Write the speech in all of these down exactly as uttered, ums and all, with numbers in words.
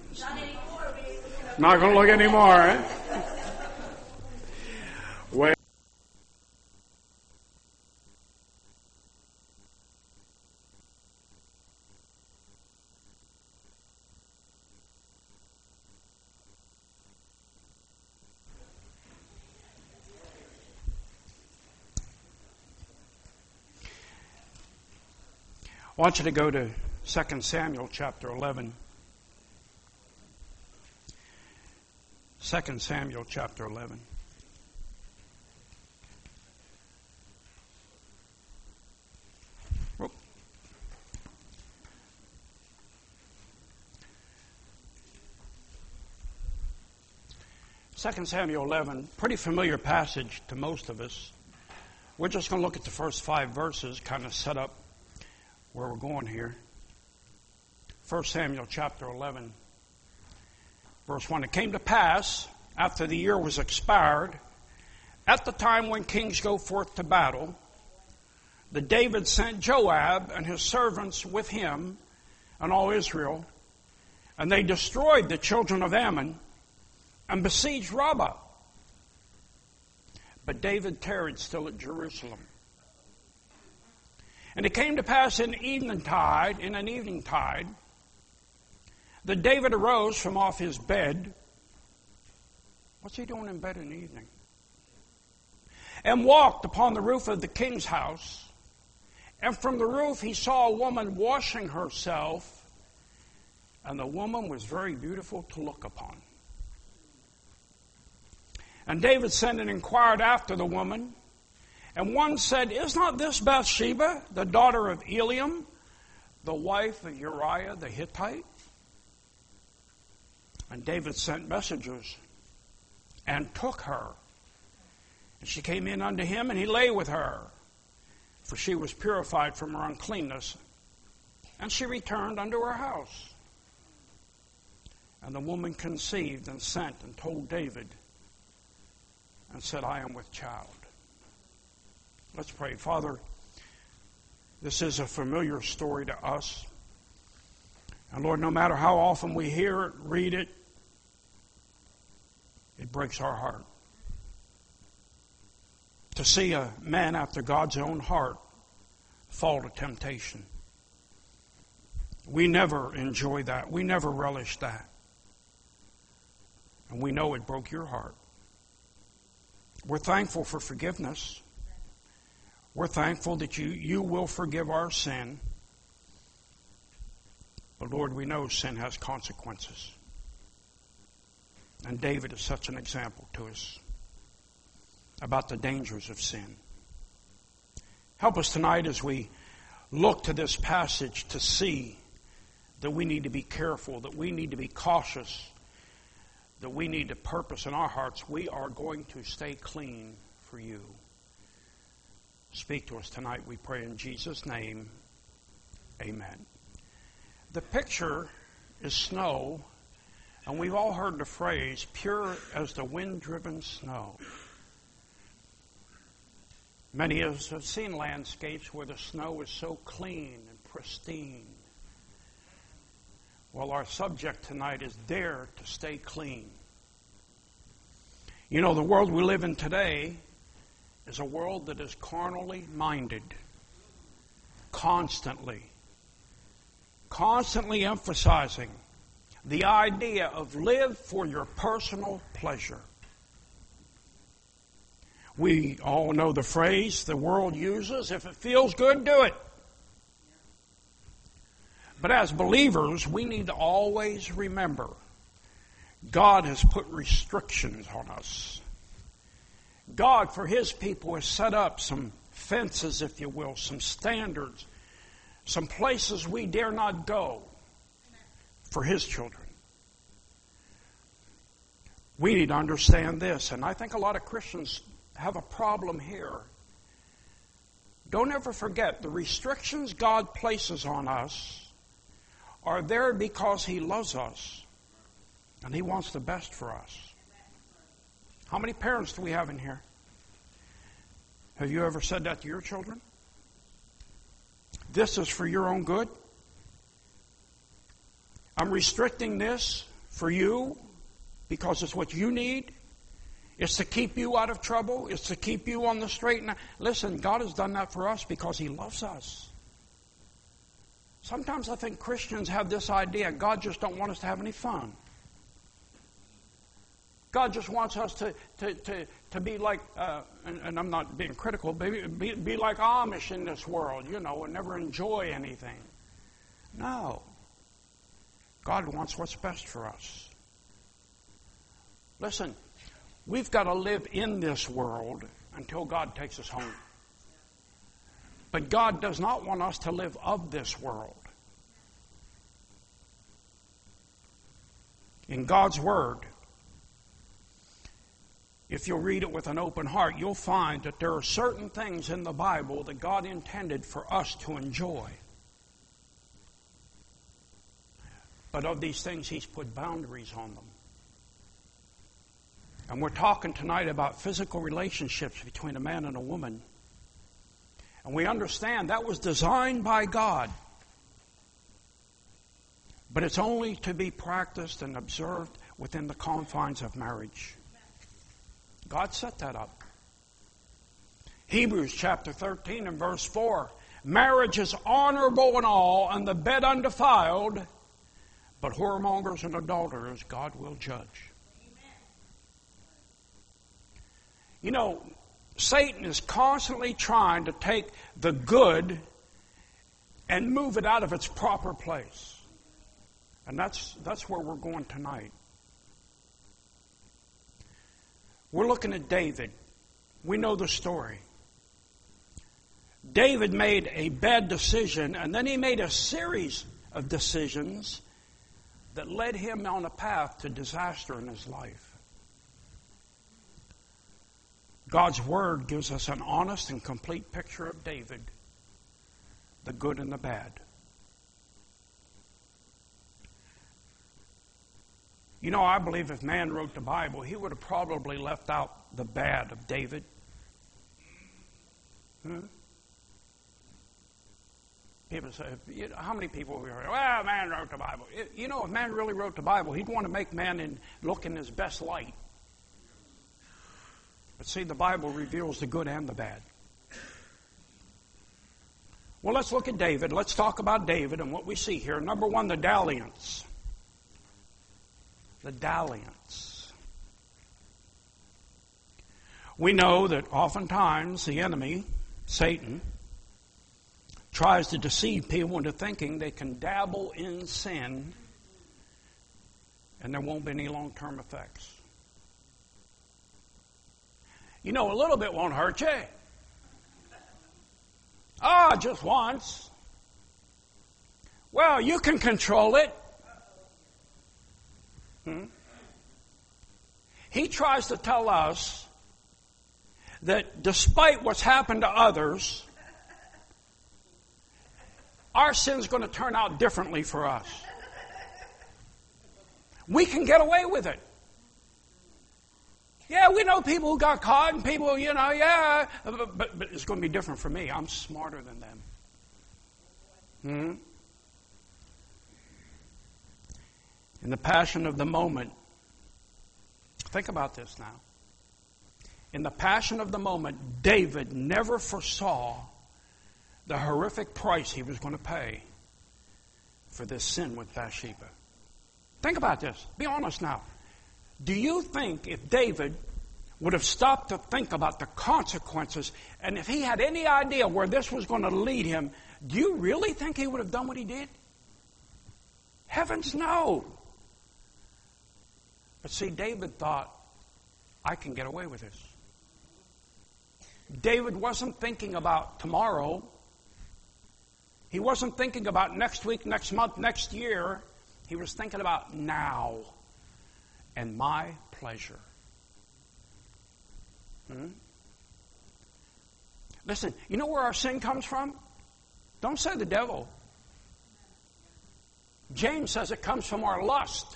Not anymore. Not going to look anymore, eh? Well, I want you to go to Second Samuel chapter eleven. Second Samuel chapter eleven. Whoop. Second Samuel eleven, pretty familiar passage to most of us. We're just going to look at the first five verses, kind of set up where we're going here. First Samuel chapter eleven, verse one. It came to pass, after the year was expired, at the time when kings go forth to battle, that David sent Joab and his servants with him and all Israel, and they destroyed the children of Ammon and besieged Rabbah. But David tarried still at Jerusalem. And it came to pass in eventide, in an eventide, that David arose from off his bed. What's he doing in bed in the evening? And walked upon the roof of the king's house. And from the roof he saw a woman washing herself. And the woman was very beautiful to look upon. And David sent and inquired after the woman. And one said, Is not this Bathsheba, the daughter of Eliam, the wife of Uriah the Hittite? And David sent messengers and took her. And she came in unto him, and he lay with her, for she was purified from her uncleanness. And she returned unto her house. And the woman conceived and sent and told David, and said, I am with child. Let's pray. Father, this is a familiar story to us. And Lord, no matter how often we hear it, read it, it breaks our heart. To see a man after God's own heart fall to temptation. We never enjoy that. We never relish that. And we know it broke your heart. We're thankful for forgiveness. We're thankful that you, you will forgive our sin. But Lord, we know sin has consequences. And David is such an example to us about the dangers of sin. Help us tonight as we look to this passage to see that we need to be careful, that we need to be cautious, that we need to purpose in our hearts. We are going to stay clean for you. Speak to us tonight, we pray in Jesus' name. Amen. The picture is snow, and we've all heard the phrase, pure as the wind-driven snow. Many of us have seen landscapes where the snow is so clean and pristine. Well, our subject tonight is dare to stay clean. You know, the world we live in today is a world that is carnally minded, constantly, constantly emphasizing the idea of live for your personal pleasure. We all know the phrase the world uses, if it feels good, do it. But as believers, we need to always remember God has put restrictions on us. God, for His people, has set up some fences, if you will, some standards, some places we dare not go for His children. We need to understand this, and I think a lot of Christians have a problem here. Don't ever forget the restrictions God places on us are there because He loves us and He wants the best for us. How many parents do we have in here? Have you ever said that to your children? This is for your own good. I'm restricting this for you because it's what you need. It's to keep you out of trouble. It's to keep you on the straight and narrow. Listen, God has done that for us because He loves us. Sometimes I think Christians have this idea, God just don't want us to have any fun. God just wants us to, to, to, to be like, uh, and, and I'm not being critical, but be, be like Amish in this world, you know, and never enjoy anything. No. God wants what's best for us. Listen, we've got to live in this world until God takes us home. But God does not want us to live of this world. In God's Word, if you'll read it with an open heart, you'll find that there are certain things in the Bible that God intended for us to enjoy. But of these things, He's put boundaries on them. And we're talking tonight about physical relationships between a man and a woman. And we understand that was designed by God. But it's only to be practiced and observed within the confines of marriage. God set that up. Hebrews chapter thirteen and verse four. Marriage is honorable and all, and the bed undefiled, but whoremongers and adulterers God will judge. You know, Satan is constantly trying to take the good and move it out of its proper place. And that's that's where we're going tonight. We're looking at David. We know the story. David made a bad decision, and then he made a series of decisions that led him on a path to disaster in his life. God's Word gives us an honest and complete picture of David, the good and the bad. You know, I believe if man wrote the Bible, he would have probably left out the bad of David. Hmm? People say, you know, how many people we heard, well, man wrote the Bible. It, you know, if man really wrote the Bible, he'd want to make man in, look in his best light. But see, the Bible reveals the good and the bad. Well, let's look at David. Let's talk about David and what we see here. Number one, the dalliance. The dalliance. We know that oftentimes the enemy, Satan, tries to deceive people into thinking they can dabble in sin and there won't be any long-term effects. You know, a little bit won't hurt you. Ah, just once. Well, you can control it. Hmm? He tries to tell us that despite what's happened to others, our sin's going to turn out differently for us. We can get away with it. Yeah, we know people who got caught and people, you know, yeah, but, but, but it's going to be different for me. I'm smarter than them. Hmm? In the passion of the moment, think about this now. In the passion of the moment, David never foresaw the horrific price he was going to pay for this sin with Bathsheba. Think about this. Be honest now. Do you think if David would have stopped to think about the consequences, and if he had any idea where this was going to lead him, do you really think he would have done what he did? Heavens no. But see, David thought, I can get away with this. David wasn't thinking about tomorrow. He wasn't thinking about next week, next month, next year. He was thinking about now and my pleasure. Hmm? Listen, you know where our sin comes from? Don't say the devil. James says it comes from our lust.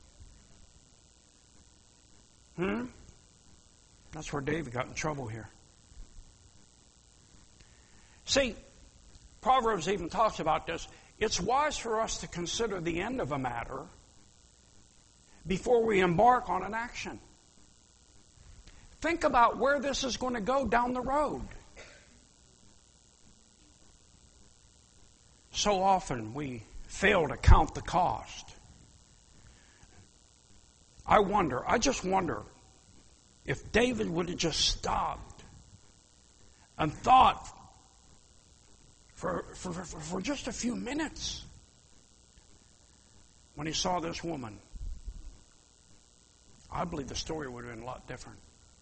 Hmm? That's where David got in trouble here. See, Proverbs even talks about this. It's wise for us to consider the end of a matter before we embark on an action. Think about where this is going to go down the road. So often we fail to count the cost. I wonder, I just wonder if David would have just stopped and thought for, for, for, for just a few minutes when he saw this woman. I believe the story would have been a lot different.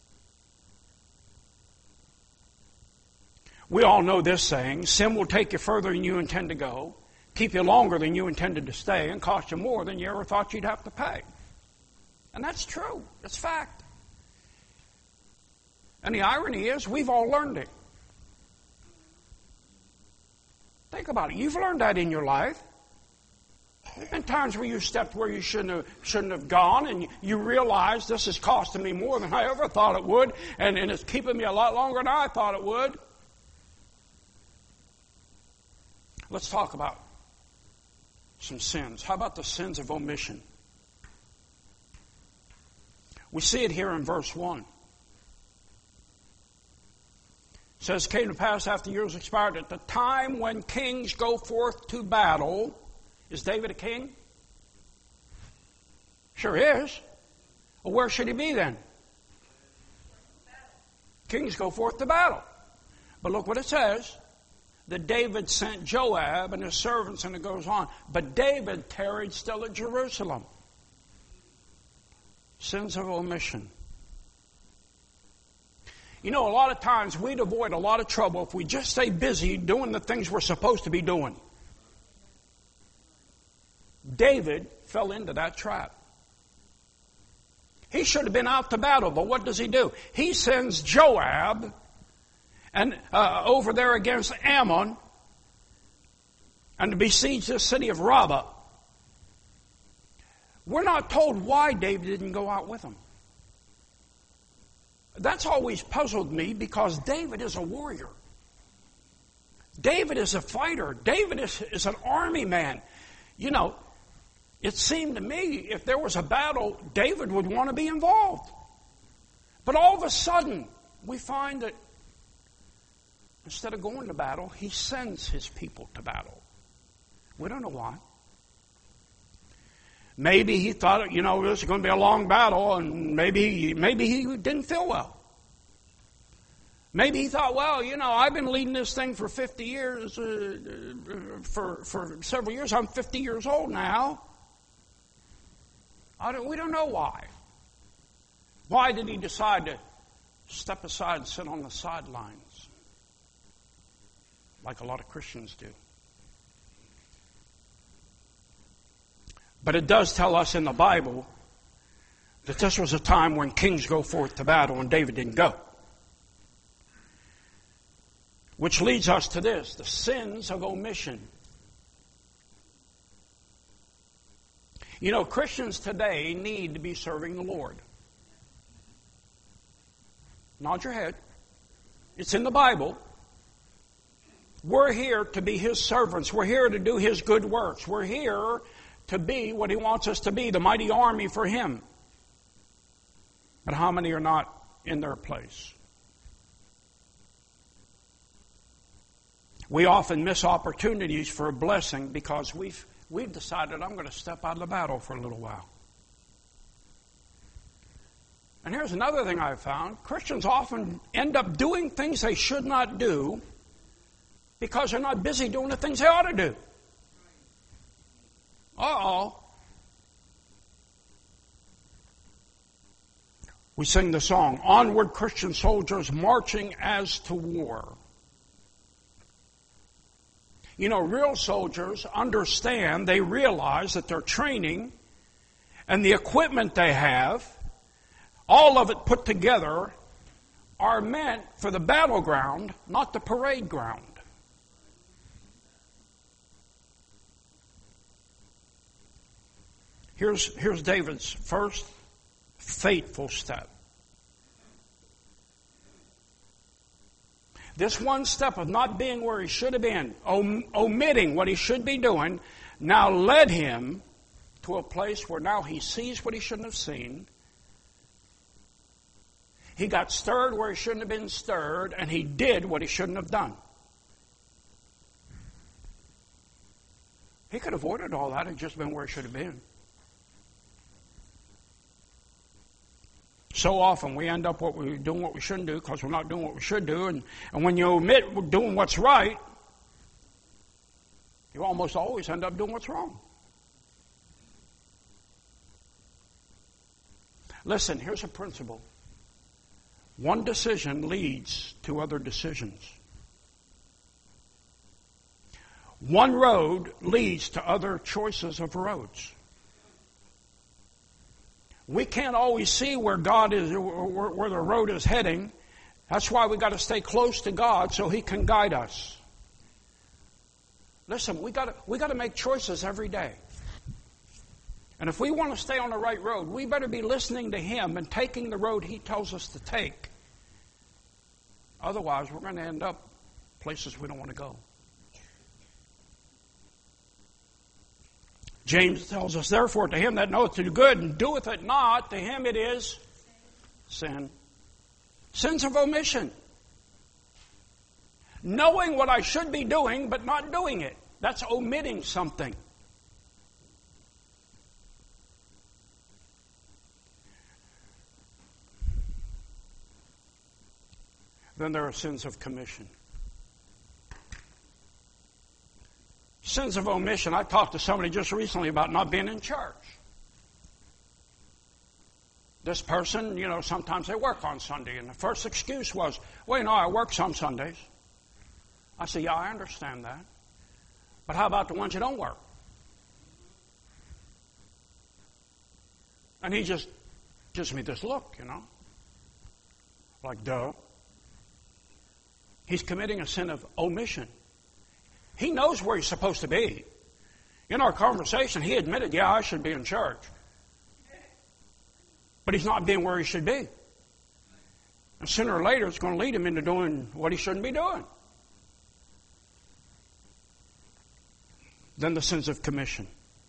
We all know this saying, sin will take you further than you intend to go, keep you longer than you intended to stay, and cost you more than you ever thought you'd have to pay. And that's true. It's fact. And the irony is, we've all learned it. Think about it. You've learned that in your life. There have been times where you stepped where you shouldn't have, shouldn't have gone, and you, you realize this is costing me more than I ever thought it would, and, and it's keeping me a lot longer than I thought it would. Let's talk about some sins. How about the sins of omission? We see it here in verse one. It says, came to pass after years expired, at the time when kings go forth to battle. Is David a king? Sure is. Well, where should he be then? Kings go forth to battle. But look what it says. That David sent Joab and his servants, and it goes on. But David tarried still at Jerusalem. Sins of omission. You know, a lot of times we'd avoid a lot of trouble if we just stay busy doing the things we're supposed to be doing. David fell into that trap. He should have been out to battle, but what does he do? He sends Joab and uh, over there against Ammon, and to besiege the city of Rabbah. We're not told why David didn't go out with them. That's always puzzled me, because David is a warrior. David is a fighter. David is, is an army man. You know, it seemed to me if there was a battle, David would want to be involved. But all of a sudden, we find that instead of going to battle, he sends his people to battle. We don't know why. Maybe he thought, you know, this is going to be a long battle, and maybe, maybe he didn't feel well. Maybe he thought, well, you know, I've been leading this thing for fifty years, uh, for, for several years. I'm fifty years old now. I don't, we don't know why. Why did he decide to step aside and sit on the sidelines? Like a lot of Christians do. But it does tell us in the Bible that this was a time when kings go forth to battle and David didn't go. Which leads us to this, the sins of omission. You know, Christians today need to be serving the Lord. Nod your head. It's in the Bible. We're here to be His servants. We're here to do His good works. We're here to be what He wants us to be, the mighty army for Him. But how many are not in their place? We often miss opportunities for a blessing because we've, we've decided, I'm going to step out of the battle for a little while. And here's another thing I've found. Christians often end up doing things they should not do because they're not busy doing the things they ought to do. Uh-oh. We sing the song, Onward Christian Soldiers Marching as to War. You know, real soldiers understand, they realize that their training and the equipment they have, all of it put together, are meant for the battleground, not the parade ground. Here's, here's David's first fateful step. This one step of not being where he should have been, om- omitting what he should be doing, now led him to a place where now he sees what he shouldn't have seen. He got stirred where he shouldn't have been stirred, and he did what he shouldn't have done. He could have avoided all that and just been where he should have been. So often we end up what we doing what we shouldn't do because we're not doing what we should do, and, and when you omit doing what's right, you almost always end up doing what's wrong. Listen, here's a principle. One decision leads to other decisions. One road leads to other choices of roads. We can't always see where God is, where, where the road is heading. That's why we got to stay close to God so He can guide us. Listen, we got to, we got to make choices every day. And if we want to stay on the right road, we better be listening to Him and taking the road He tells us to take. Otherwise, we're going to end up places we don't want to go. James tells us, therefore, to him that knoweth to do good and doeth it not, to him it is sin. Sins of omission. Knowing what I should be doing, but not doing it. That's omitting something. Then there are sins of commission. Sins of omission. I talked to somebody just recently about not being in church. This person, you know, sometimes they work on Sunday, and the first excuse was, well, you know, I work some Sundays. I said, yeah, I understand that. But how about the ones you don't work? And he just gives me this look, you know. Like, duh. He's committing a sin of omission. He knows where he's supposed to be. In our conversation, he admitted, yeah, I should be in church. But he's not being where he should be. And sooner or later, it's going to lead him into doing what he shouldn't be doing. Then the sins of commission.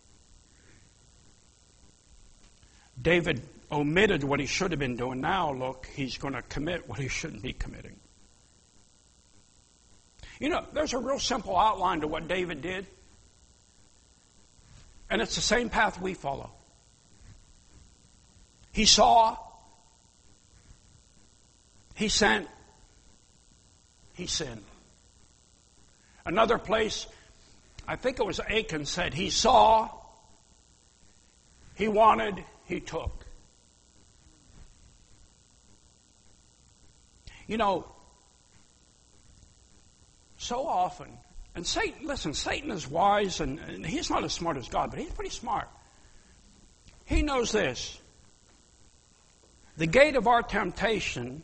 David omitted what he should have been doing. Now, look, he's going to commit what he shouldn't be committing. You know, there's a real simple outline to what David did. And it's the same path we follow. He saw, he sent, he sinned. Another place, I think it was Achan said, he saw, he wanted, he took. You know, so often, and Satan, listen, Satan is wise, and, and he's not as smart as God, but he's pretty smart. He knows this. The gate of our temptation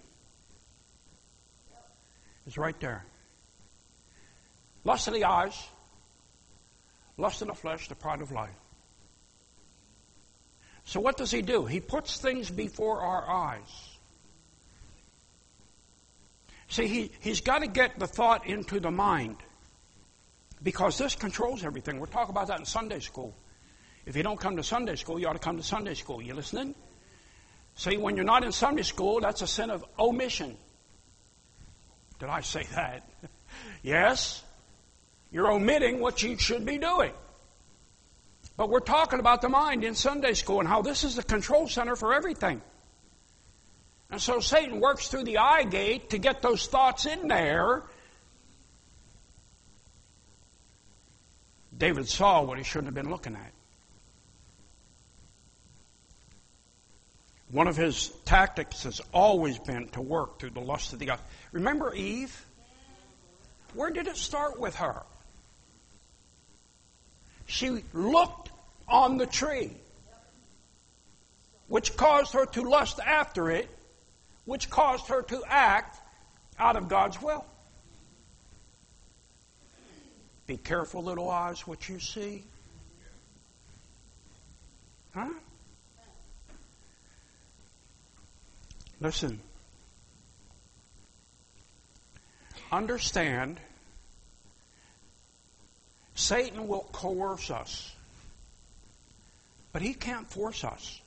is right there. Lust of the eyes, lust of the flesh, the pride of life. So what does he do? He puts things before our eyes. See, he, he's got to get the thought into the mind, because this controls everything. We'll talk about that in Sunday school. If you don't come to Sunday school, you ought to come to Sunday school. You listening? See, when you're not in Sunday school, that's a sin of omission. Did I say that? Yes. You're omitting what you should be doing. But we're talking about the mind in Sunday school and how this is the control center for everything. And so Satan works through the eye gate to get those thoughts in there. David saw what he shouldn't have been looking at. One of his tactics has always been to work through the lust of the eye. Remember Eve? Where did it start with her? She looked on the tree, which caused her to lust after it, which caused her to act out of God's will. Be careful, little eyes, what you see. Huh? Listen. Understand, Satan will coerce us. But He can't force us.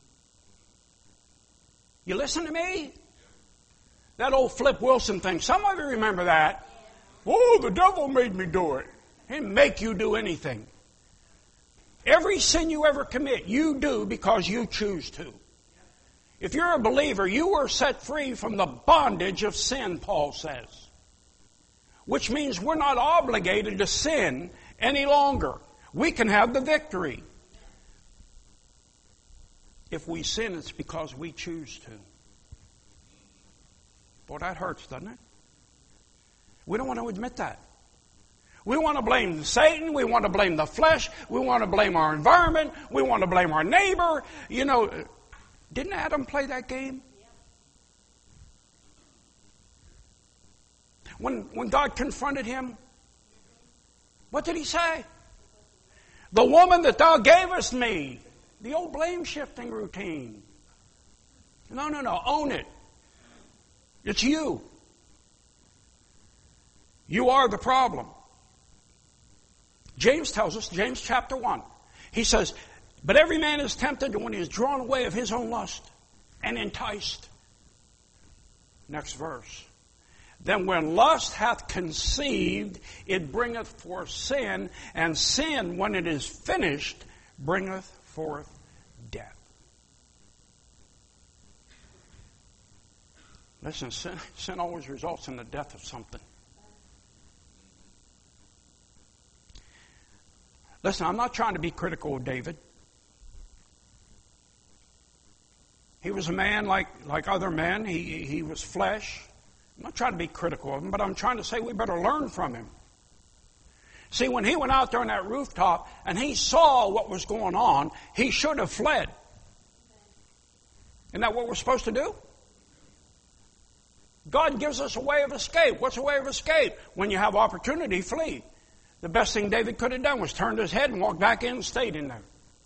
You listen to me? That old Flip Wilson thing. Some of you remember that. Oh, the devil made me do it. He didn't make you do anything. Every sin you ever commit, you do because you choose to. If you're a believer, you were set free from the bondage of sin, Paul says. Which means we're not obligated to sin any longer. We can have the victory. If we sin, it's because we choose to. Boy, that hurts, doesn't it? We don't want to admit that. We want to blame Satan. We want to blame the flesh. We want to blame our environment. We want to blame our neighbor. You know, didn't Adam play that game? When, when God confronted him, what did He say? The woman that thou gavest me. The old blame-shifting routine. No, no, no. Own it. It's you. You are the problem. James tells us, James chapter one, he says, but every man is tempted when he is drawn away of his own lust and enticed. Next verse. Then when lust hath conceived, it bringeth forth sin, and sin, when it is finished, bringeth forth death. Listen, sin, sin always results in the death of something. Listen, I'm not trying to be critical of David. He was a man like, like other men. He, he was flesh. I'm not trying to be critical of him, but I'm trying to say we better learn from him. See, when he went out there on that rooftop and he saw what was going on, he should have fled. Isn't that what we're supposed to do? God gives us a way of escape. What's a way of escape? When you have opportunity, flee. The best thing David could have done was turned his head and walked back in and stayed in there.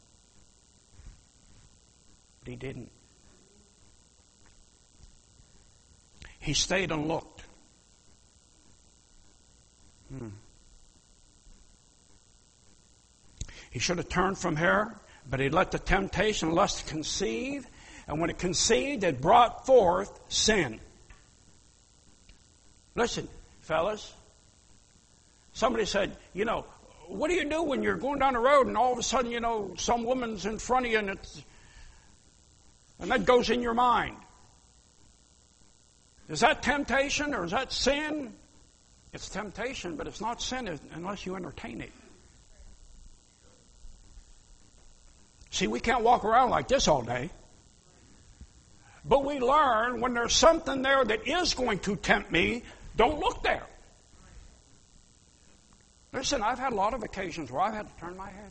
But he didn't. He stayed and looked. Hmm. He should have turned from her, but he let the temptation, lust conceive, and when it conceived, it brought forth sin. Listen, fellas. Somebody said, you know, what do you do when you're going down the road and all of a sudden, you know, some woman's in front of you and it's, and that goes in your mind? Is that temptation or is that sin? It's temptation, but it's not sin unless you entertain it. See, we can't walk around like this all day. But we learn when there's something there that is going to tempt me, don't look there. Listen, I've had a lot of occasions where I've had to turn my head.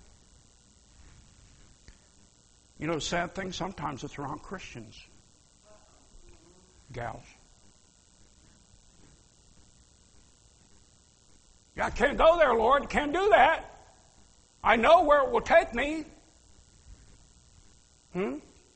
You know, the sad thing, sometimes it's around Christians. Gals. Yeah, I can't go there, Lord. Can't do that. I know where it will take me. Hmm?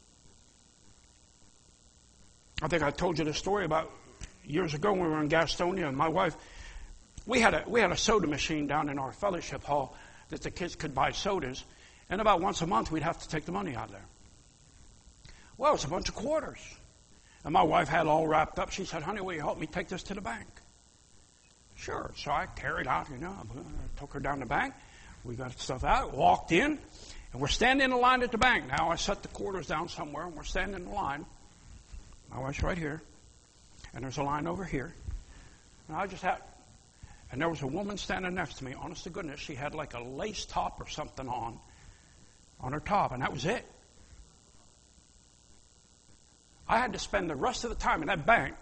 I think I told you the story about years ago when we were in Gastonia, and my wife, we had a we had a soda machine down in our fellowship hall that the kids could buy sodas, and about once a month we'd have to take the money out of there. Well, it's a bunch of quarters. And my wife had it all wrapped up. She said, honey, will you help me take this to the bank? Sure. So I carried out, you know, I took her down the bank. We got stuff out, walked in, and we're standing in the line at the bank. Now I set the quarters down somewhere, and we're standing in the line. My wife's right here, and there's a line over here. And I just had, and there was a woman standing next to me. Honest to goodness, she had like a lace top or something on, on her top, and that was it. I had to spend the rest of the time in that bank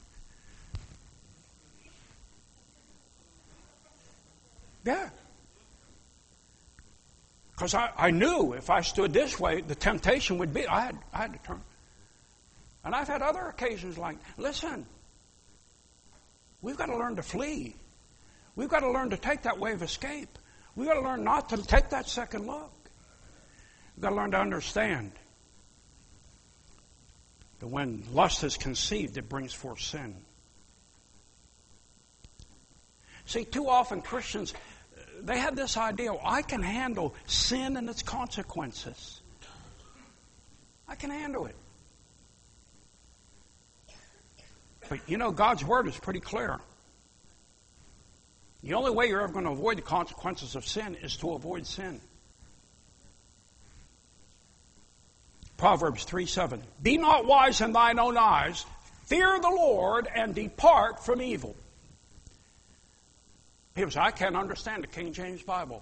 Yeah. Because I, I knew if I stood this way, the temptation would be, I had, I had to turn. And I've had other occasions like, listen, we've got to learn to flee. We've got to learn to take that way of escape. We've got to learn not to take that second look. We've got to learn to understand that when lust is conceived, it brings forth sin. See, too often Christians, they have this idea, oh, I can handle sin and its consequences. I can handle it. But you know, God's Word is pretty clear. The only way you're ever going to avoid the consequences of sin is to avoid sin. Proverbs three seven. Be not wise in thine own eyes. Fear the Lord and depart from evil. People say, I can't understand the King James Bible.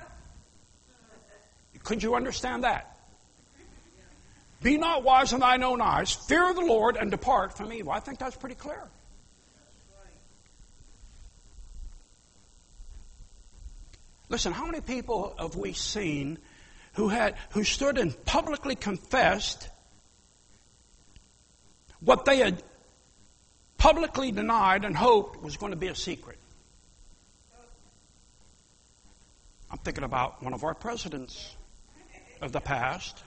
Could you understand that? Be not wise in thine own eyes. Fear the Lord and depart from evil. I think that's pretty clear. Listen, how many people have we seen who had who stood and publicly confessed what they had publicly denied and hoped was going to be a secret? I'm thinking about one of our presidents of the past.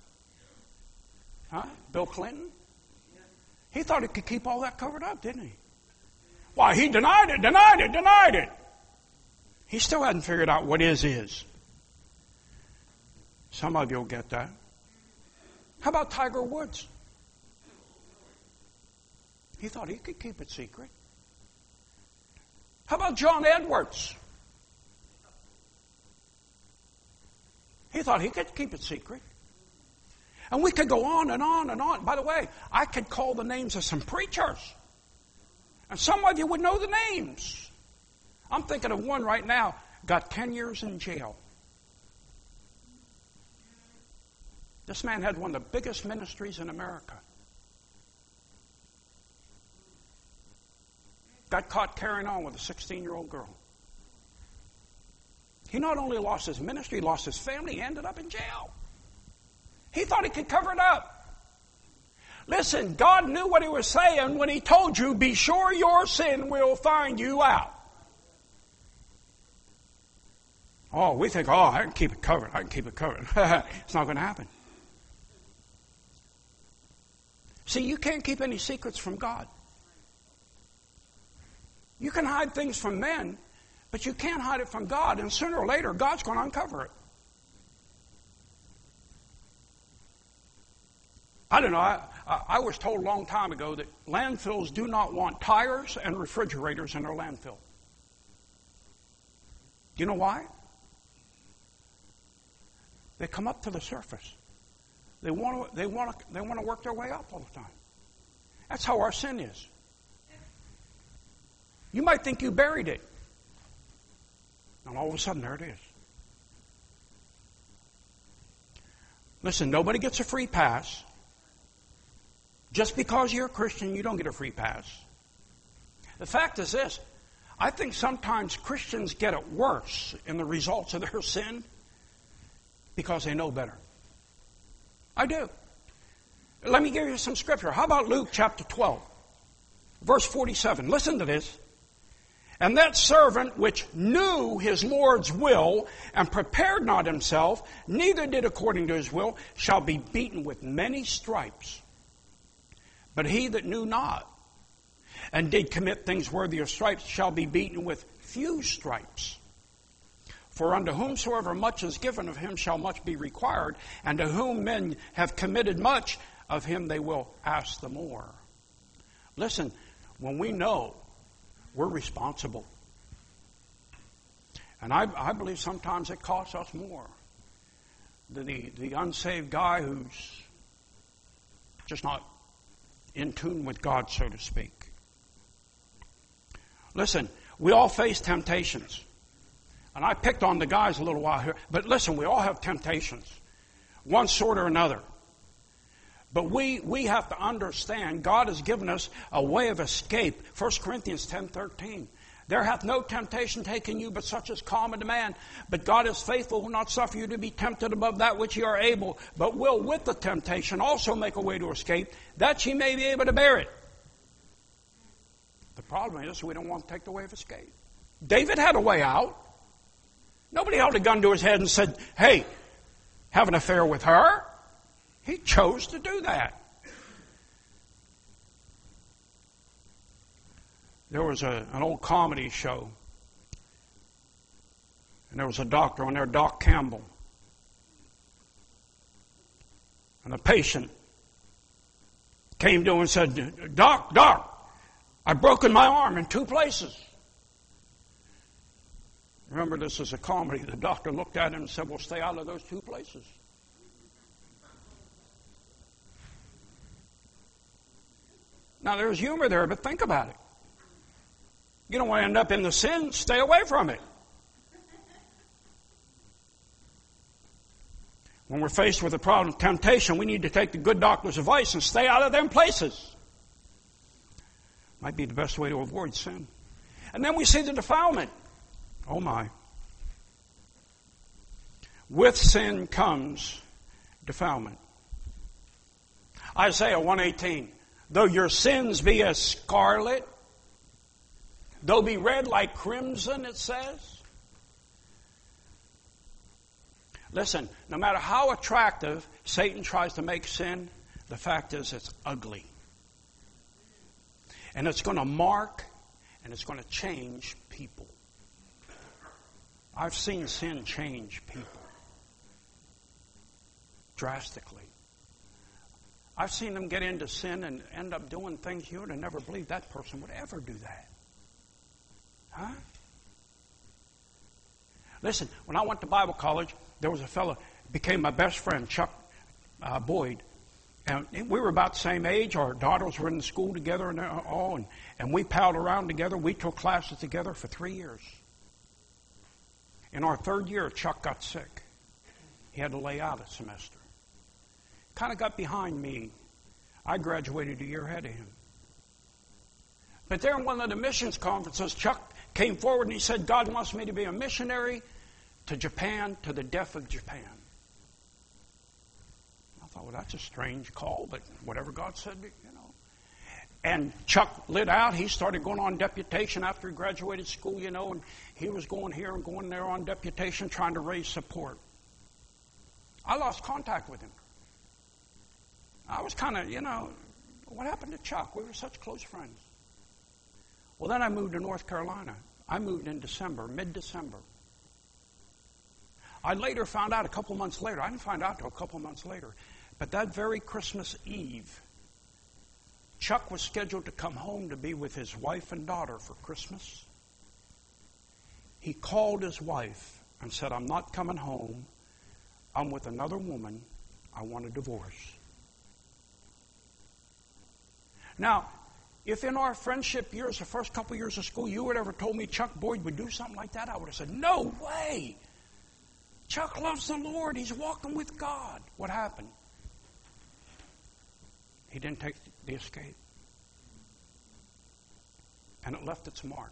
Huh? Bill Clinton? He thought he could keep all that covered up, didn't he? Why, he denied it, denied it, denied it. He still hadn't figured out what is is. Some of you will get that. How about Tiger Woods? He thought he could keep it secret. How about John Edwards? He thought he could keep it secret. And we could go on and on and on. By the way, I could call the names of some preachers. And some of you would know the names. I'm thinking of one right now, got ten years in jail. This man had one of the biggest ministries in America. Got caught carrying on with a sixteen-year-old girl. He not only lost his ministry, he lost his family, he ended up in jail. He thought he could cover it up. Listen, God knew what he was saying when he told you, be sure your sin will find you out. Oh, we think, oh, I can keep it covered. I can keep it covered. It's not going to happen. See, you can't keep any secrets from God. You can hide things from men, but you can't hide it from God, and sooner or later, God's going to uncover it. I don't know. I, I was told a long time ago that landfills do not want tires and refrigerators in their landfill. Do you know why? They come up to the surface. They want to, they want to, they want to work their way up all the time. That's how our sin is. You might think you buried it. And all of a sudden, there it is. Listen, nobody gets a free pass. Just because you're a Christian, you don't get a free pass. The fact is this. I think sometimes Christians get it worse in the results of their sin because they know better. I do. Let me give you some scripture. How about Luke chapter twelve, verse forty-seven? Listen to this. And that servant which knew his Lord's will and prepared not himself, neither did according to his will, shall be beaten with many stripes. But he that knew not and did commit things worthy of stripes shall be beaten with few stripes. For unto whomsoever much is given of him shall much be required, and to whom men have committed much, of him they will ask the more. Listen, when we know, we're responsible. And I, I believe sometimes it costs us more than the, the unsaved guy who's just not in tune with God, so to speak. Listen, we all face temptations. And I picked on the guys a little while here. But listen, we all have temptations. One sort or another. But we, we have to understand God has given us a way of escape. First Corinthians ten thirteen. There hath no temptation taken you but such as common to man. But God is faithful, will not suffer you to be tempted above that which ye are able, but will with the temptation also make a way to escape, that ye may be able to bear it. The problem is we don't want to take the way of escape. David had a way out. Nobody held a gun to his head and said, hey, have an affair with her. He chose to do that. There was a, an old comedy show. And there was a doctor on there, Doc Campbell. And a patient came to him and said, Doc, Doc, I've broken my arm in two places. Remember, this is a comedy. The doctor looked at him and said, well, stay out of those two places. Now, there's humor there, but think about it. You don't want to end up in the sin. Stay away from it. When we're faced with a problem of temptation, we need to take the good doctor's advice and stay out of them places. Might be the best way to avoid sin. And then we see the defilement. Oh my. With sin comes defilement. Isaiah one eighteen. Though your sins be as scarlet, though be red like crimson, it says. Listen, no matter how attractive Satan tries to make sin, the fact is it's ugly. And it's going to mark and it's going to change people. I've seen sin change people drastically. I've seen them get into sin and end up doing things you would have never believed that person would ever do that. Huh? Listen, when I went to Bible college, there was a fellow, became my best friend, Chuck uh, Boyd. And we were about the same age. Our daughters were in the school together and all, and, and we palled around together. We took classes together for three years. In our third year, Chuck got sick. He had to lay out a semester. Kind of got behind me. I graduated a year ahead of him. But there in one of the missions conferences, Chuck came forward and he said, God wants me to be a missionary to Japan, to the deaf of Japan. I thought, well, that's a strange call, but whatever God said, you know. And Chuck lit out. He started going on deputation after he graduated school, you know, and he was going here and going there on deputation, trying to raise support. I lost contact with him. I was kind of, you know, what happened to Chuck? We were such close friends. Well, then I moved to North Carolina. I moved in December, mid-December. I later found out a couple months later. I didn't find out until a couple months later. But that very Christmas Eve, Chuck was scheduled to come home to be with his wife and daughter for Christmas. He called his wife and said, I'm not coming home. I'm with another woman. I want a divorce. Now, if in our friendship years, the first couple years of school, you would ever told me Chuck Boyd would do something like that, I would have said, no way. Chuck loves the Lord. He's walking with God. What happened? He didn't take the escape. And it left its mark.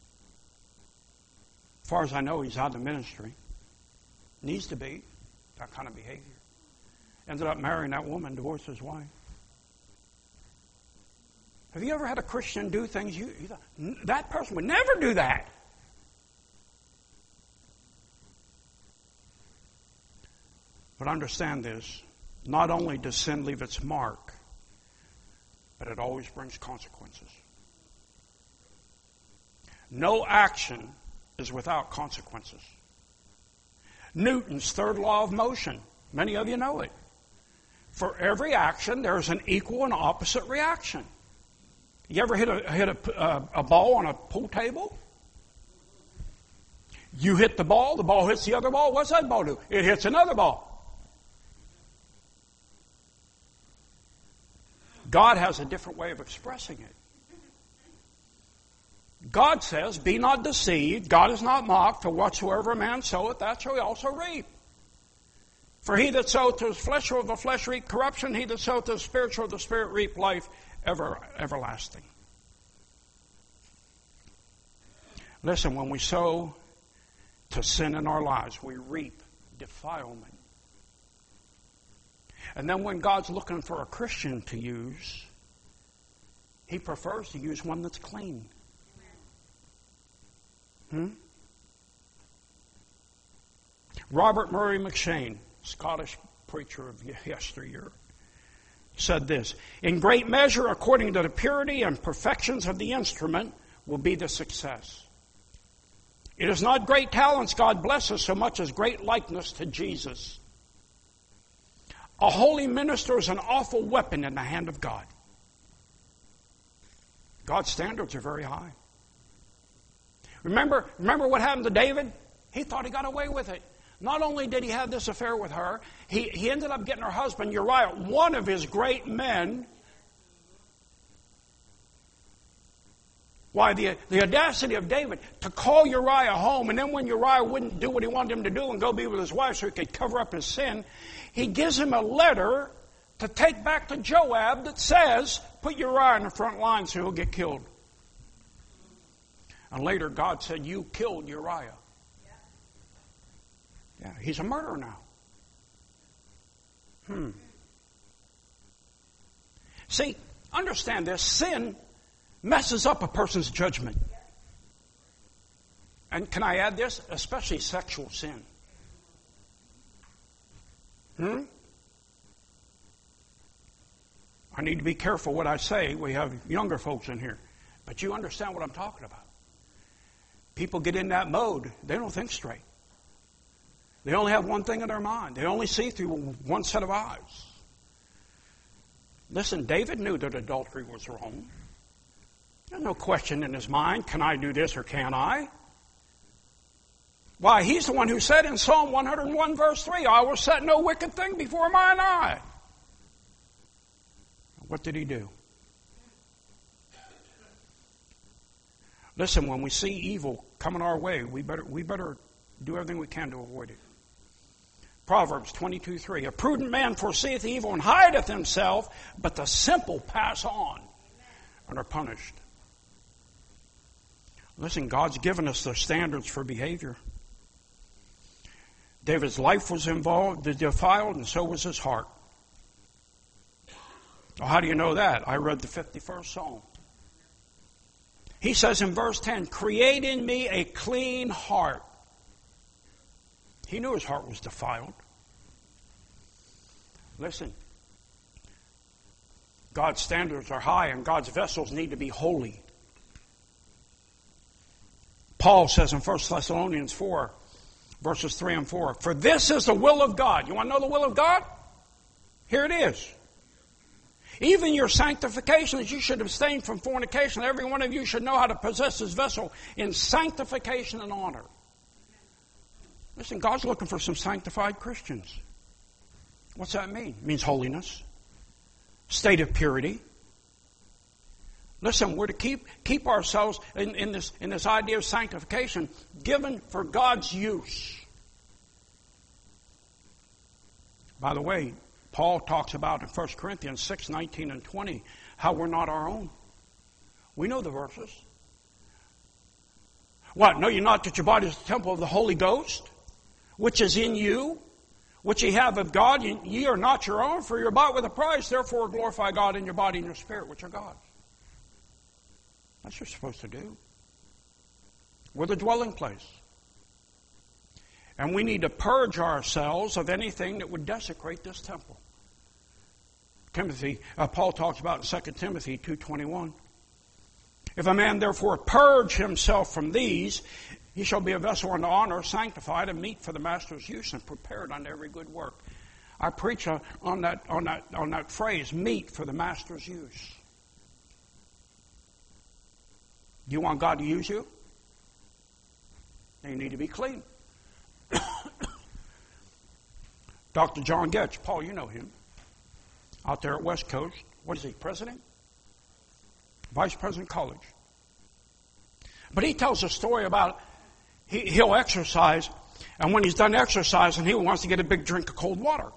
As far as I know, he's out of the ministry. Needs to be. That kind of behavior. Ended up marrying that woman, divorced his wife. Have you ever had a Christian do things you, you thought, that person would never do that? But understand this, not only does sin leave its mark, but it always brings consequences. No action is without consequences. Newton's third law of motion, many of you know it. For every action, there is an equal and opposite reaction. You ever hit a hit a, uh, a ball on a pool table? You hit the ball, the ball hits the other ball. What's that ball do? It hits another ball. God has a different way of expressing it. God says, be not deceived. God is not mocked. For whatsoever a man soweth, that shall he also reap. For he that soweth to his flesh shall of the flesh reap corruption. He that soweth to the spirit shall of the spirit reap life ever everlasting. Listen, when we sow to sin in our lives, we reap defilement. And then when God's looking for a Christian to use, he prefers to use one that's clean. Hmm? Robert Murray McShane, Scottish preacher of yesteryear, said this, in great measure, according to the purity and perfections of the instrument, will be the success. It is not great talents God blesses so much as great likeness to Jesus. A holy minister is an awful weapon in the hand of God. God's standards are very high. Remember, remember what happened to David? He thought he got away with it. Not only did he have this affair with her, he, he ended up getting her husband, Uriah, one of his great men. Why, the, the audacity of David to call Uriah home, and then when Uriah wouldn't do what he wanted him to do and go be with his wife so he could cover up his sin, he gives him a letter to take back to Joab that says, put Uriah in the front line so he'll get killed. And later God said, you killed Uriah. Yeah, he's a murderer now. Hmm. See, understand this. Sin messes up a person's judgment. And can I add this? Especially sexual sin. Hmm? I need to be careful what I say. We have younger folks in here. But you understand what I'm talking about. People get in that mode. They don't think straight. They only have one thing in their mind. They only see through one set of eyes. Listen, David knew that adultery was wrong. There's no question in his mind, can I do this or can I? Why, he's the one who said in Psalm one oh one verse three, I will set no wicked thing before mine eye. What did he do? Listen, when we see evil coming our way, we better, we better do everything we can to avoid it. Proverbs twenty-two three, a prudent man foreseeth evil and hideth himself, but the simple pass on and are punished. Listen, God's given us the standards for behavior. David's life was involved, defiled, and so was his heart. Well, how do you know that? I read the fifty-first Psalm. He says in verse ten, create in me a clean heart. He knew his heart was defiled. Listen, God's standards are high and God's vessels need to be holy. Paul says in First Thessalonians four, verses three and four, for this is the will of God. You want to know the will of God? Here it is. Even your sanctification, that you should abstain from fornication. Every one of you should know how to possess his vessel in sanctification and honor. Listen, God's looking for some sanctified Christians. What's that mean? It means holiness, state of purity. Listen, we're to keep keep ourselves in, in this in this idea of sanctification given for God's use. By the way, Paul talks about in First Corinthians six, nineteen and twenty, how we're not our own. We know the verses. What? Know you not that your body is the temple of the Holy Ghost, which is in you, which ye have of God? Ye, ye are not your own, for you're bought with a price. Therefore glorify God in your body and your spirit, which are God's. That's what you're supposed to do. We're the dwelling place. And we need to purge ourselves of anything that would desecrate this temple. Timothy, uh, Paul talks about in Second Timothy two twenty-one. If a man therefore purge himself from these, he shall be a vessel unto honor, sanctified, and meet for the master's use, and prepared unto every good work. I preach uh, on that on that on that phrase, meet for the master's use. Do you want God to use you? Then you need to be clean. Doctor John Getch, Paul, you know him, out there at West Coast. What is he, president? Vice President College. But he tells a story about he, he'll exercise, and when he's done exercising, he wants to get a big drink of cold water.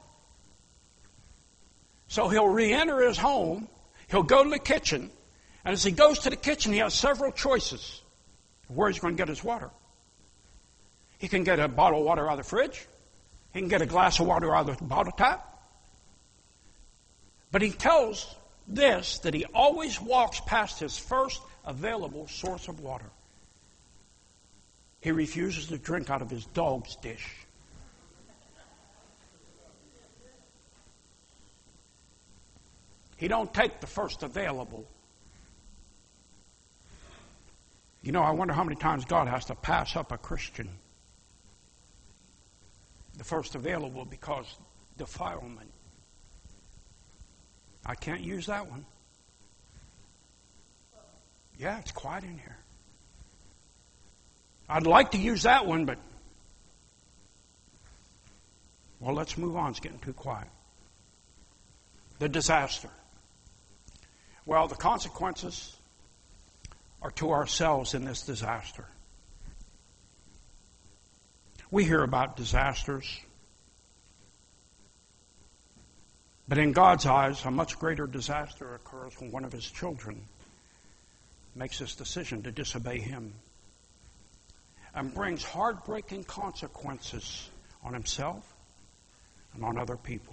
So he'll re-enter his home, he'll go to the kitchen, and as he goes to the kitchen, he has several choices of where he's going to get his water. He can get a bottle of water out of the fridge. He can get a glass of water out of the bottle tap. But he tells this, that he always walks past his first available source of water. He refuses to drink out of his dog's dish. He don't take the first available. You know, I wonder how many times God has to pass up a Christian. The first available because defilement. I can't use that one. Yeah, it's quiet in here. I'd like to use that one, but... Well, let's move on. It's getting too quiet. The disaster. Well, the consequences are to ourselves in this disaster. We hear about disasters. But in God's eyes, a much greater disaster occurs when one of His children makes this decision to disobey Him and brings heartbreaking consequences on himself and on other people.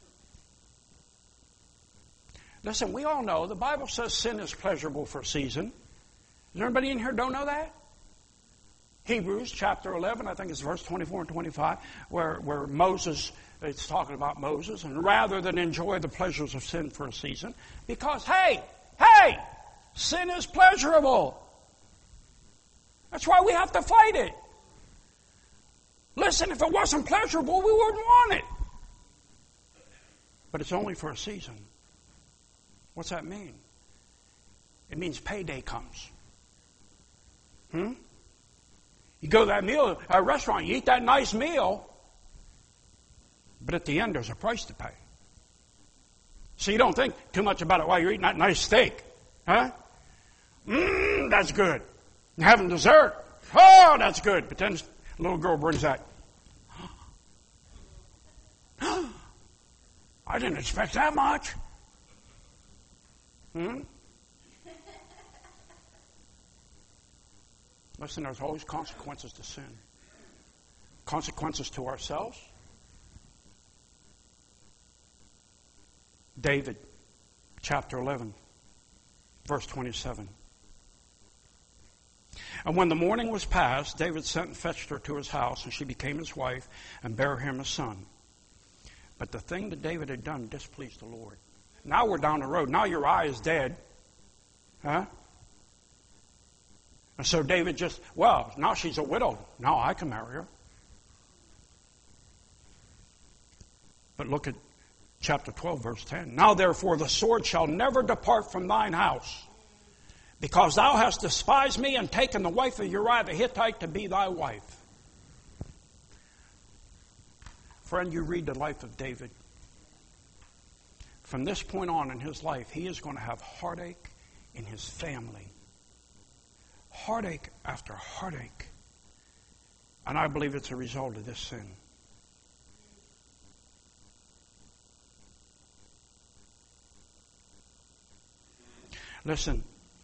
Listen, we all know the Bible says sin is pleasurable for a season. Is there anybody in here who don't know that? Hebrews chapter eleven, I think it's verse twenty-four and twenty-five, where, where Moses, it's talking about Moses, and rather than enjoy the pleasures of sin for a season, because, hey, hey, sin is pleasurable. That's why we have to fight it. Listen, if it wasn't pleasurable, we wouldn't want it. But it's only for a season. What's that mean? It means payday comes. Hmm? You go to that meal, a restaurant, you eat that nice meal, but at the end there's a price to pay. So you don't think too much about it while you're eating that nice steak. Huh? Mmm, that's good. You're having dessert. Oh, that's good. But then the little girl brings that. I didn't expect that much. Hmm? Listen, there's always consequences to sin. Consequences to ourselves. David, chapter eleven, verse twenty-seven. And when the morning was past, David sent and fetched her to his house, and she became his wife, and bare him a son. But the thing that David had done displeased the Lord. Now we're down the road. Now Uriah is dead. Huh? And so David just, well, now she's a widow. Now I can marry her. But look at chapter twelve, verse ten. Now therefore the sword shall never depart from thine house, because thou hast despised me and taken the wife of Uriah the Hittite to be thy wife. Friend, you read the life of David. From this point on in his life, he is going to have heartache in his family. Heartache after heartache. And I believe it's a result of this sin. Listen,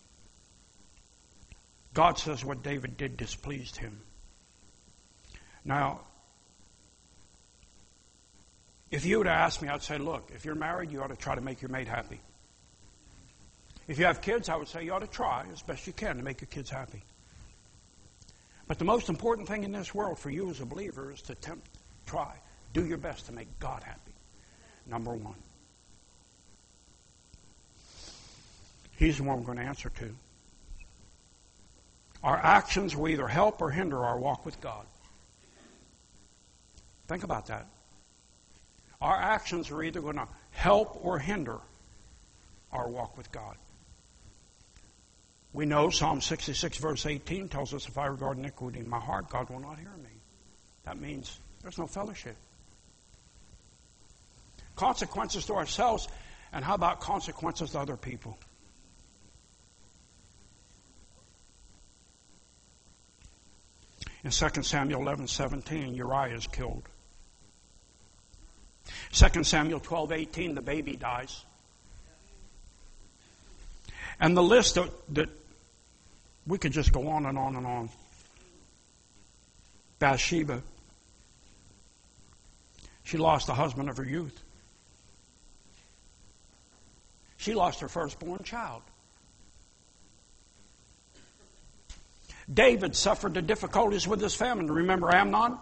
God says what David did displeased him. Now, if you would have asked me, I'd say, look, if you're married, you ought to try to make your mate happy. If you have kids, I would say you ought to try as best you can to make your kids happy. But the most important thing in this world for you as a believer is to attempt, try, do your best to make God happy. Number one. He's the one we're going to answer to. Our actions will either help or hinder our walk with God. Think about that. Our actions are either going to help or hinder our walk with God. We know Psalm sixty-six, verse eighteen tells us, if I regard iniquity in my heart, God will not hear me. That means there's no fellowship. Consequences to ourselves, and how about consequences to other people? In Second Samuel eleven seventeen, Uriah is killed. Second Samuel twelve eighteen, the baby dies. And the list that, that we could just go on and on and on. Bathsheba. She lost the husband of her youth. She lost her firstborn child. David suffered the difficulties with his family. Remember Amnon?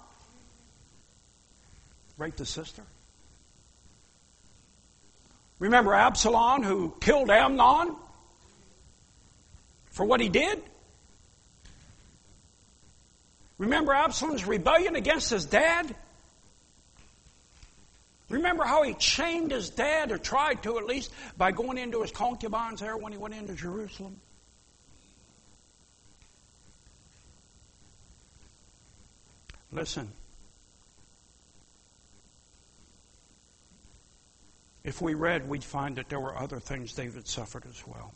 Raped his sister. Remember Absalom, who killed Amnon for what he did? Remember Absalom's rebellion against his dad? Remember how he chained his dad, or tried to at least, by going into his concubines there when he went into Jerusalem? Listen. If we read, we'd find that there were other things David suffered as well.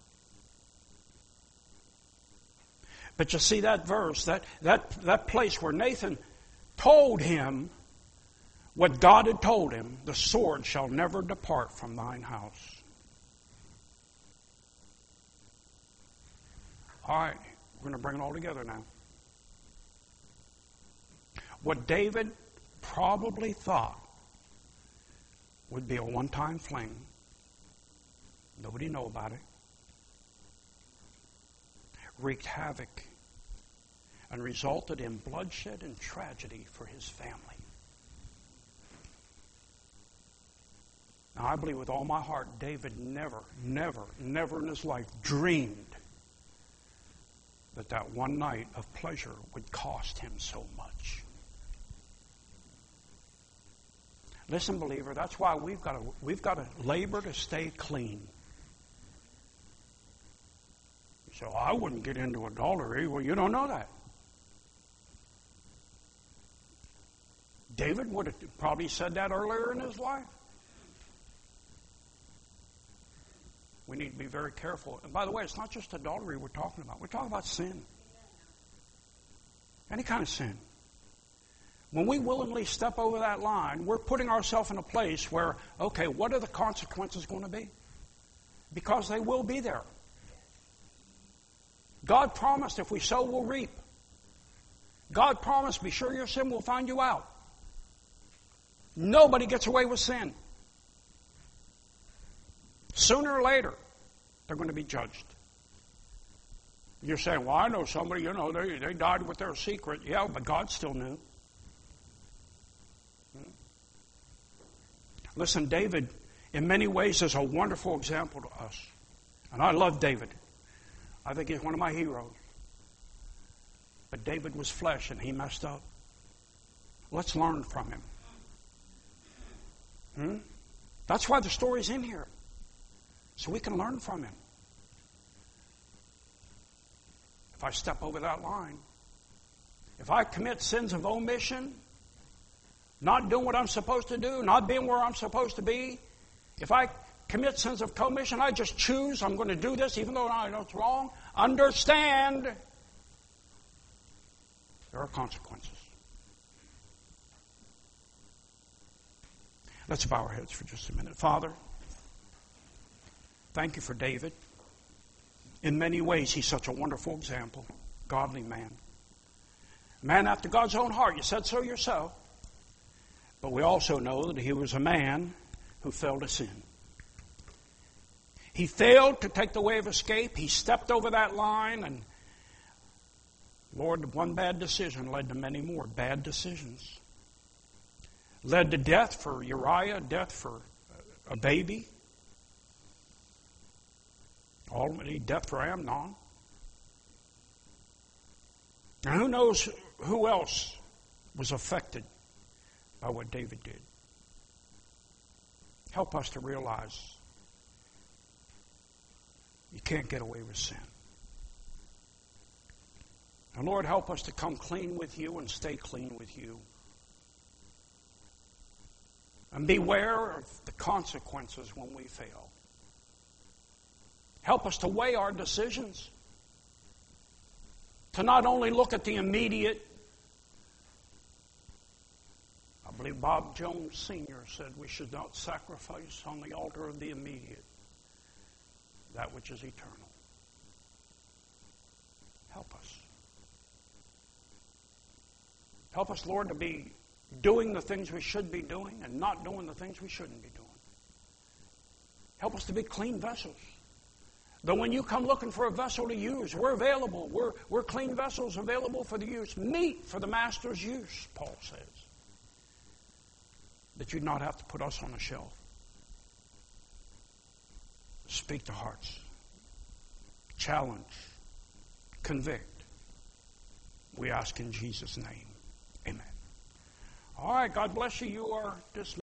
But you see that verse, that, that, that place where Nathan told him what God had told him, the sword shall never depart from thine house. All right, we're going to bring it all together now. What David probably thought would be a one-time fling. Nobody know about it. Wreaked havoc and resulted in bloodshed and tragedy for his family. Now, I believe with all my heart, David never, never, never in his life dreamed that that one night of pleasure would cost him so much. Listen, believer, that's why we've got to, we've got to labor to stay clean. So I wouldn't get into adultery. Well, you don't know that. David would have probably said that earlier in his life. We need to be very careful. And by the way, it's not just adultery we're talking about. We're talking about sin. Any kind of sin. When we willingly step over that line, we're putting ourselves in a place where, okay, what are the consequences going to be? Because they will be there. God promised if we sow, we'll reap. God promised, be sure your sin will find you out. Nobody gets away with sin. Sooner or later, they're going to be judged. You're saying, well, I know somebody, you know, they, they died with their secret. Yeah, but God still knew. Listen, David, in many ways, is a wonderful example to us. And I love David. I think he's one of my heroes. But David was flesh and he messed up. Let's learn from him. Hmm? That's why the story's in here. So we can learn from him. If I step over that line, if I commit sins of omission, not doing what I'm supposed to do, not being where I'm supposed to be, if I commit sins of commission, I just choose I'm going to do this even though I know it's wrong, understand there are consequences. Let's bow our heads for just a minute. Father, thank you for David. In many ways, he's such a wonderful example. Godly man. Man after God's own heart. You said so yourself. But we also know that he was a man who fell to sin. He failed to take the way of escape. He stepped over that line, and Lord, one bad decision led to many more bad decisions. Led to death for Uriah, death for a baby. Ultimately, death for Amnon. And who knows who else was affected by what David did. Help us to realize you can't get away with sin. And Lord, help us to come clean with you and stay clean with you. And beware of the consequences when we fail. Help us to weigh our decisions. To not only look at the immediate. I believe Bob Jones Senior said we should not sacrifice on the altar of the immediate that which is eternal. Help us. Help us, Lord, to be doing the things we should be doing and not doing the things we shouldn't be doing. Help us to be clean vessels. Though when you come looking for a vessel to use, we're available. We're, we're clean vessels available for the use. Meat for the master's use, Paul says. That you'd not have to put us on a shelf. Speak to hearts. Challenge. Convict. We ask in Jesus' name. Amen. All right, God bless you. You are dismissed.